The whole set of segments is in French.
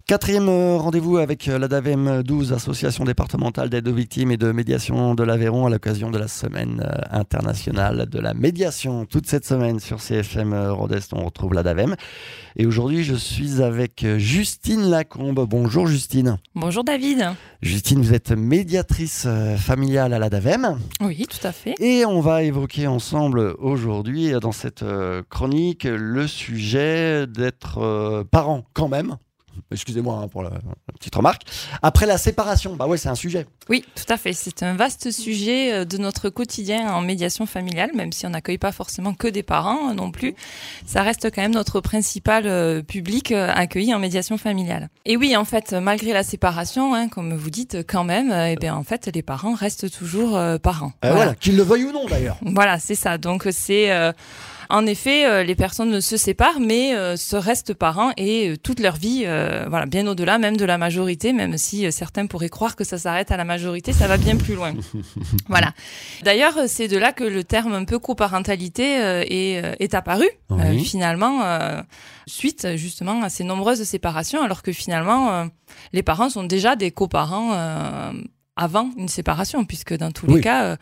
Quatrième rendez-vous avec l'ADAVEM 12, Association départementale d'aide aux victimes et de médiation de l'Aveyron, à l'occasion de la semaine internationale de la médiation. Toute cette semaine sur CFM Rodest, on retrouve l'ADAVEM. Et aujourd'hui, je suis avec Justine Lacombe. Bonjour Justine. Bonjour David. Justine, vous êtes médiatrice familiale à l'ADAVEM. Oui, tout à fait. Et on va évoquer ensemble aujourd'hui, dans cette chronique, le sujet d'être parent quand même. Excusez-moi pour la petite remarque. Après la séparation, bah ouais, c'est un sujet. Oui, tout à fait. C'est un vaste sujet de notre quotidien en médiation familiale, même si on n'accueille pas forcément que des parents non plus. Ça reste quand même notre principal public accueilli en médiation familiale. Et oui, en fait, malgré la séparation, comme vous dites, quand même, en fait, les parents restent toujours parents. Voilà, qu'ils le veuillent ou non d'ailleurs. Voilà, c'est ça. Donc c'est en effet, les personnes ne se séparent, mais se restent parents et toute leur vie, bien au-delà même de la majorité, même si certains pourraient croire que ça s'arrête à la majorité, ça va bien plus loin. Voilà. D'ailleurs, c'est de là que le terme un peu coparentalité est apparu, oui. finalement, suite justement à ces nombreuses séparations, alors que finalement, les parents sont déjà des coparents avant une séparation, puisque dans tous les cas,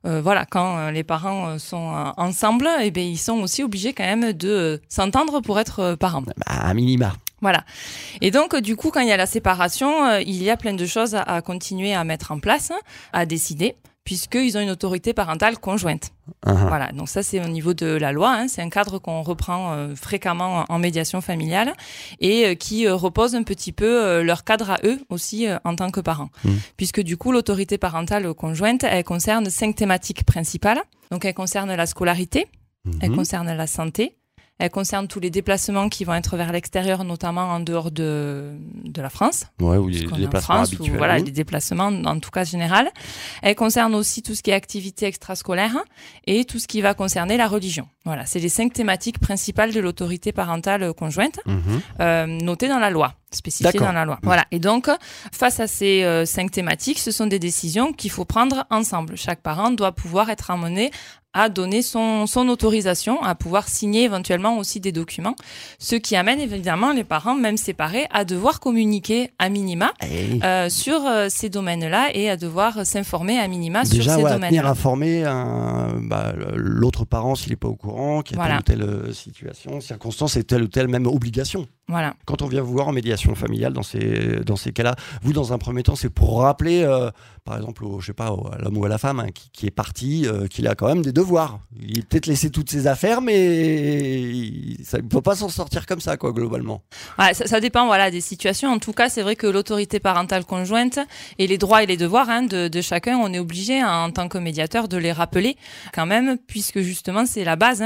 quand les parents sont ensemble, ils sont aussi obligés quand même de s'entendre pour être parents. À minima. Voilà. Et donc, du coup, quand il y a la séparation, il y a plein de choses à continuer à mettre en place, à décider, puisqu'ils ont une autorité parentale conjointe. Uh-huh. Voilà, donc ça c'est au niveau de la loi, c'est un cadre qu'on reprend fréquemment en médiation familiale et qui repose un petit peu leur cadre à eux aussi en tant que parents. Puisque du coup l'autorité parentale conjointe, elle concerne 5 thématiques principales. Donc elle concerne la scolarité, elle concerne la santé, elle concerne tous les déplacements qui vont être vers l'extérieur, notamment en dehors de la France. Ouais, ou les déplacements habituels. Voilà, les déplacements, en tout cas général. Elle concerne aussi tout ce qui est activité extrascolaire et tout ce qui va concerner la religion. Voilà, c'est les 5 thématiques principales de l'autorité parentale conjointe, notées dans la loi, spécifiées dans la loi. Voilà. Et donc, face à ces 5 thématiques, ce sont des décisions qu'il faut prendre ensemble. Chaque parent doit pouvoir être amené à donner son autorisation, à pouvoir signer éventuellement aussi des documents, ce qui amène évidemment les parents, même séparés, à devoir communiquer à minima sur ces domaines-là et à devoir s'informer à minima sur ces domaines-là. Déjà, tenir informé l'autre parent s'il n'est pas au courant, qu'il y a telle ou telle situation, circonstance et telle ou telle même obligation. Voilà. Quand on vient vous voir en médiation familiale dans ces cas-là, vous, dans un premier temps, c'est pour rappeler, par exemple, à l'homme ou à la femme qui est parti, qu'il a quand même des devoirs. Il a peut-être laissé toutes ses affaires, mais il ne peut pas s'en sortir comme ça, globalement. Ouais, ça dépend des situations. En tout cas, c'est vrai que l'autorité parentale conjointe et les droits et les devoirs de chacun, on est obligé, en tant que médiateur, de les rappeler quand même, puisque justement, c'est la base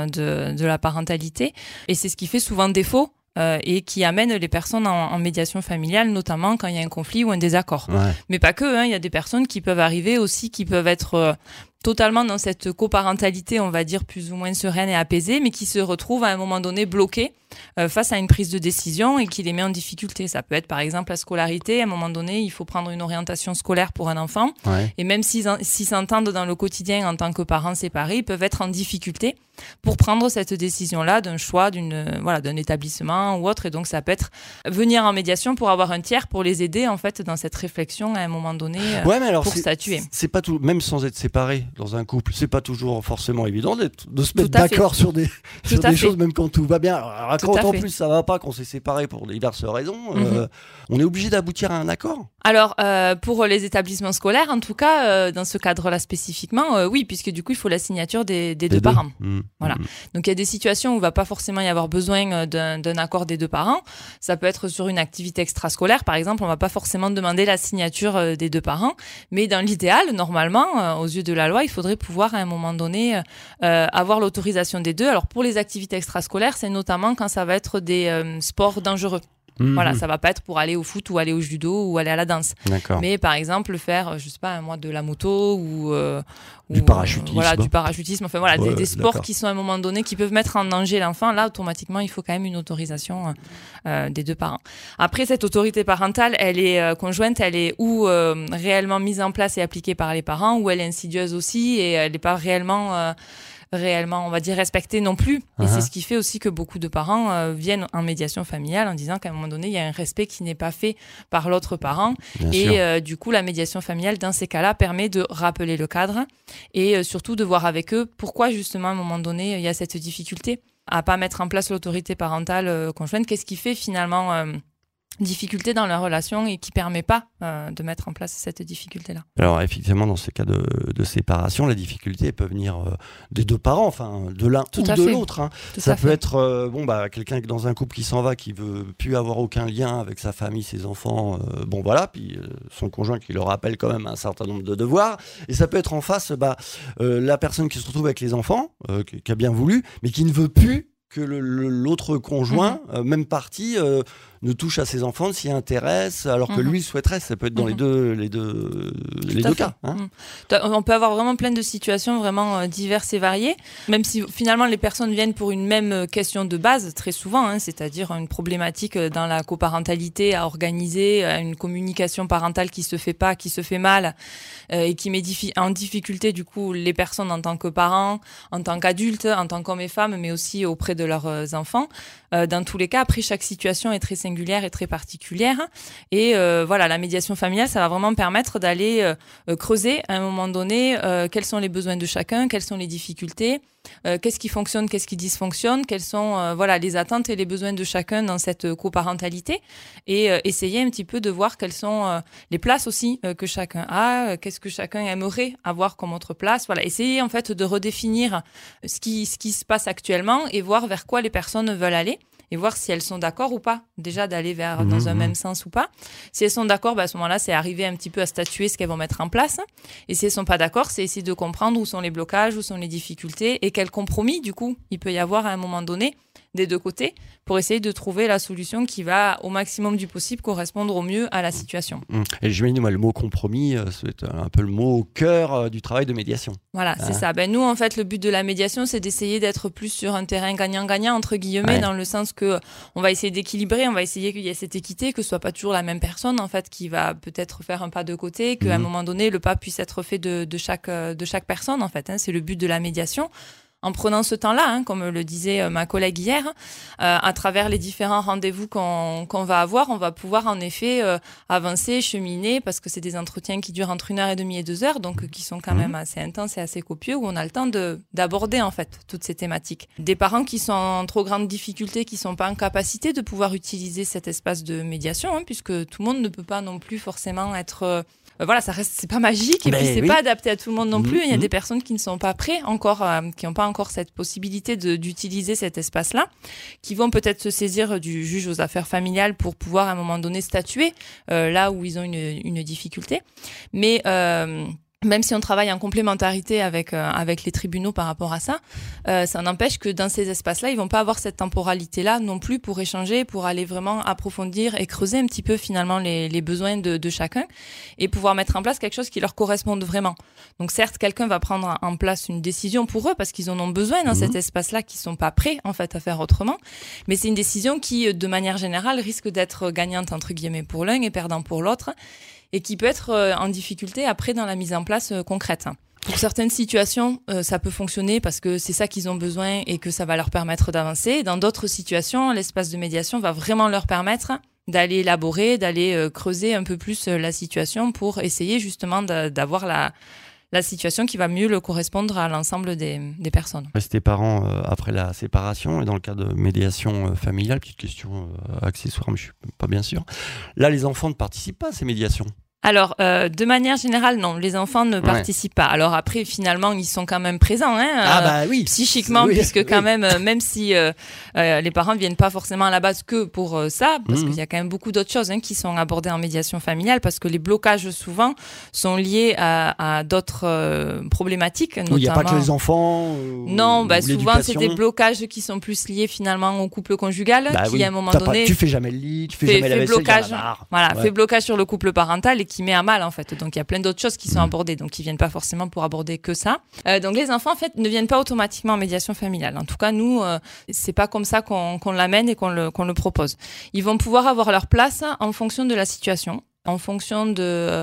de la parentalité. Et c'est ce qui fait souvent défaut. Et qui amène les personnes en médiation familiale, notamment quand il y a un conflit ou un désaccord. Ouais. Mais pas que, il y a des personnes qui peuvent arriver aussi, qui peuvent être totalement dans cette coparentalité, on va dire, plus ou moins sereine et apaisée, mais qui se retrouvent à un moment donné bloquées face à une prise de décision et qui les met en difficulté. Ça peut être par exemple la scolarité. À un moment donné, il faut prendre une orientation scolaire pour un enfant. Ouais. Et même s'ils s'entendent dans le quotidien en tant que parents séparés, ils peuvent être en difficulté pour prendre cette décision-là d'un choix d'un établissement ou autre. Et donc ça peut être venir en médiation pour avoir un tiers pour les aider en fait dans cette réflexion à un moment donné pour statuer. C'est pas tout, même sans être séparés dans un couple, c'est pas toujours forcément évident de se mettre d'accord sur des choses, même quand tout va bien. Alors, quand en plus ça va pas, qu'on s'est séparés pour diverses raisons, on est obligé d'aboutir à un accord. Alors pour les établissements scolaires, en tout cas dans ce cadre-là spécifiquement, oui, puisque du coup il faut la signature des deux parents. Voilà. Donc il y a des situations où il va pas forcément y avoir besoin d'un accord des deux parents. Ça peut être sur une activité extrascolaire, par exemple, on va pas forcément demander la signature des deux parents, mais dans l'idéal, normalement, aux yeux de la loi, il faudrait pouvoir à un moment donné avoir l'autorisation des deux. Alors pour les activités extrascolaires, c'est notamment quand ça va être des sports dangereux. Voilà, ça va pas être pour aller au foot ou aller au judo ou aller à la danse. D'accord. Mais par exemple faire, je sais pas, de la moto ou du parachutisme. Du parachutisme. Enfin voilà, des sports qui sont à un moment donné qui peuvent mettre en danger l'enfant. Là, automatiquement, il faut quand même une autorisation des deux parents. Après, cette autorité parentale, elle est conjointe, elle est ou réellement mise en place et appliquée par les parents, ou elle est insidieuse aussi et elle n'est pas réellement réellement, on va dire, respecté non plus. Et c'est ce qui fait aussi que beaucoup de parents viennent en médiation familiale en disant qu'à un moment donné, il y a un respect qui n'est pas fait par l'autre parent. Et du coup, la médiation familiale, dans ces cas-là, permet de rappeler le cadre et surtout de voir avec eux pourquoi, justement, à un moment donné, il y a cette difficulté à pas mettre en place l'autorité parentale conjointe. Qu'est-ce qui fait finalement difficulté dans la relation et qui permet pas de mettre en place cette difficulté-là. Alors effectivement, dans ces cas de séparation, la difficulté peut venir des deux parents, enfin de l'un ou de l'autre. Hein. Ça peut être quelqu'un dans un couple qui s'en va, qui veut plus avoir aucun lien avec sa famille, ses enfants, puis son conjoint qui le rappelle quand même un certain nombre de devoirs. Et ça peut être en face la personne qui se retrouve avec les enfants, qui a bien voulu, mais qui ne veut plus que l'autre conjoint, même parti, ne touche à ses enfants, ne s'y intéresse, alors que lui souhaiterait. Ça peut être dans les deux cas. Hein. On peut avoir vraiment plein de situations vraiment diverses et variées, même si finalement les personnes viennent pour une même question de base, très souvent, hein, c'est-à-dire une problématique dans la coparentalité à organiser, une communication parentale qui se fait pas, qui se fait mal, et qui met en difficulté du coup les personnes en tant que parents, en tant qu'adultes, en tant qu'hommes et femmes, mais aussi auprès de leurs enfants. Dans tous les cas, après, chaque situation est très singulière et très particulière. Et la médiation familiale, ça va vraiment permettre d'aller creuser à un moment donné quels sont les besoins de chacun, quelles sont les difficultés, qu'est-ce qui fonctionne, qu'est-ce qui dysfonctionne, quelles sont les attentes et les besoins de chacun dans cette coparentalité, et essayer un petit peu de voir quelles sont les places aussi que chacun a, qu'est-ce que chacun aimerait avoir comme autre place. Voilà, essayer en fait de redéfinir ce qui se passe actuellement et voir vers quoi les personnes veulent aller. Et voir si elles sont d'accord ou pas, déjà d'aller dans un même sens ou pas. Si elles sont d'accord, à ce moment-là, c'est arriver un petit peu à statuer ce qu'elles vont mettre en place. Et si elles sont pas d'accord, c'est essayer de comprendre où sont les blocages, où sont les difficultés et quel compromis, du coup, il peut y avoir à un moment donné des deux côtés pour essayer de trouver la solution qui va au maximum du possible correspondre au mieux à la situation. Et j'imagine le mot compromis, c'est un peu le mot au cœur du travail de médiation. Voilà, c'est ça. Nous, en fait, le but de la médiation, c'est d'essayer d'être plus sur un terrain gagnant-gagnant, entre guillemets, dans le sens que on va essayer d'équilibrer, on va essayer qu'il y ait cette équité, que ce soit pas toujours la même personne, en fait, qui va peut-être faire un pas de côté, qu'à un moment donné, le pas puisse être fait de chaque personne, en fait. C'est le but de la médiation. En prenant ce temps-là, comme le disait ma collègue hier, à travers les différents rendez-vous qu'on va avoir, on va pouvoir en effet avancer, cheminer, parce que c'est des entretiens qui durent entre 1h30 et 2 heures, donc qui sont quand même assez intenses et assez copieux, où on a le temps d'aborder en fait toutes ces thématiques. Des parents qui sont en trop grande difficulté, qui sont pas en capacité de pouvoir utiliser cet espace de médiation, puisque tout le monde ne peut pas non plus forcément être... c'est pas magique et puis c'est pas adapté à tout le monde non plus. Il y a des personnes qui ne sont pas prêtes encore, qui n'ont pas encore cette possibilité d'utiliser cet espace-là, qui vont peut-être se saisir du juge aux affaires familiales pour pouvoir à un moment donné statuer là où ils ont une difficulté. Mais même si on travaille en complémentarité avec les tribunaux par rapport à ça, ça n'empêche que dans ces espaces-là, ils vont pas avoir cette temporalité-là non plus pour échanger, pour aller vraiment approfondir et creuser un petit peu finalement les besoins de chacun et pouvoir mettre en place quelque chose qui leur corresponde vraiment. Donc certes, quelqu'un va prendre en place une décision pour eux parce qu'ils en ont besoin dans cet espace-là, qui sont pas prêts en fait à faire autrement, mais c'est une décision qui, de manière générale, risque d'être gagnante entre guillemets pour l'un et perdant pour l'autre, et qui peut être en difficulté après dans la mise en place concrète. Pour certaines situations, ça peut fonctionner parce que c'est ça qu'ils ont besoin et que ça va leur permettre d'avancer. Dans d'autres situations, l'espace de médiation va vraiment leur permettre d'aller élaborer, d'aller creuser un peu plus la situation pour essayer justement d'avoir la situation qui va mieux le correspondre à l'ensemble des personnes. Rester parent après la séparation et dans le cas de médiation familiale, petite question accessoire, mais je suis pas bien sûr. Là, les enfants ne participent pas à ces médiations. Alors, de manière générale, non, les enfants ne participent pas. Alors après, finalement, ils sont quand même présents, psychiquement, puisque quand même si les parents ne viennent pas forcément à la base que pour ça, parce qu'il y a quand même beaucoup d'autres choses qui sont abordées en médiation familiale, parce que les blocages, souvent, sont liés à d'autres problématiques. Il n'y a pas que les enfants Non, souvent, c'est des blocages qui sont plus liés finalement au couple conjugal, qui à un moment donné... Tu fais jamais le lit, tu fais jamais la vaisselle, fait blocage sur le couple parental et qui met à mal en fait. Donc il y a plein d'autres choses qui sont abordées, donc ils viennent pas forcément pour aborder que ça. Donc les enfants en fait ne viennent pas automatiquement en médiation familiale. En tout cas nous c'est pas comme ça qu'on l'amène et qu'on le propose. Ils vont pouvoir avoir leur place en fonction de la situation, en fonction de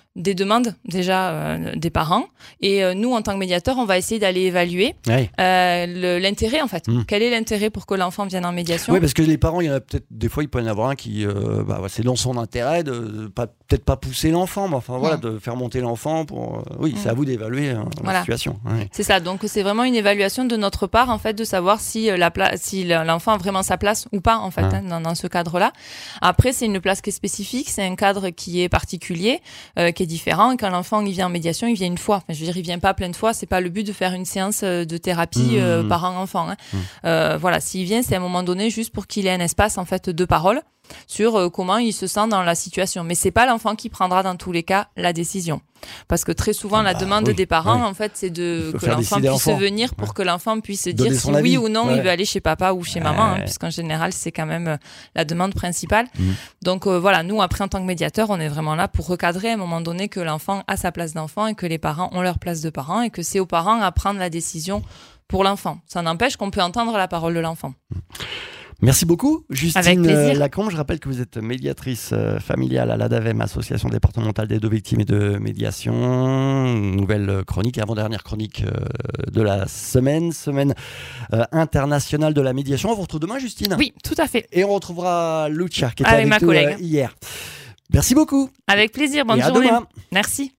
des demandes déjà des parents et nous en tant que médiateur on va essayer d'aller évaluer l'intérêt en fait. Quel est l'intérêt pour que l'enfant vienne en médiation? Oui, parce que les parents, il y en a peut-être des fois il peut y en avoir un qui c'est dans son intérêt de peut-être pas pousser l'enfant, mais enfin voilà, de faire monter l'enfant pour c'est à vous d'évaluer la situation. C'est ça, donc c'est vraiment une évaluation de notre part en fait de savoir si l'enfant a vraiment sa place ou pas en fait dans ce cadre-là. Après c'est une place qui est spécifique, c'est un cadre qui est particulier, qui est différent. Et quand l'enfant il vient en médiation, il vient une fois. Enfin, je veux dire, il vient pas plein de fois. C'est pas le but de faire une séance de thérapie parent-enfant. Voilà, s'il vient, c'est à un moment donné juste pour qu'il ait un espace en fait de parole sur comment il se sent dans la situation. Mais c'est pas l'enfant qui prendra dans tous les cas la décision. Parce que très souvent, la demande des parents, en fait, c'est que l'enfant puisse venir pour que l'enfant puisse dire si oui ou non il veut aller chez papa ou chez maman, puisqu'en général, c'est quand même la demande principale. Donc voilà, nous, après, en tant que médiateur, on est vraiment là pour recadrer à un moment donné que l'enfant a sa place d'enfant et que les parents ont leur place de parents et que c'est aux parents à prendre la décision pour l'enfant. Ça n'empêche qu'on peut entendre la parole de l'enfant. Merci beaucoup, Justine Lacombe. Je rappelle que vous êtes médiatrice familiale à l'ADAVEM, Association départementale d'aide aux victimes et de médiation. Nouvelle chronique, avant-dernière chronique de la semaine internationale de la médiation. On vous retrouve demain, Justine? Oui, tout à fait. Et on retrouvera Lucia, qui était avec ma nous collègue hier. Merci beaucoup. Avec plaisir, bonne journée. Demain. Merci.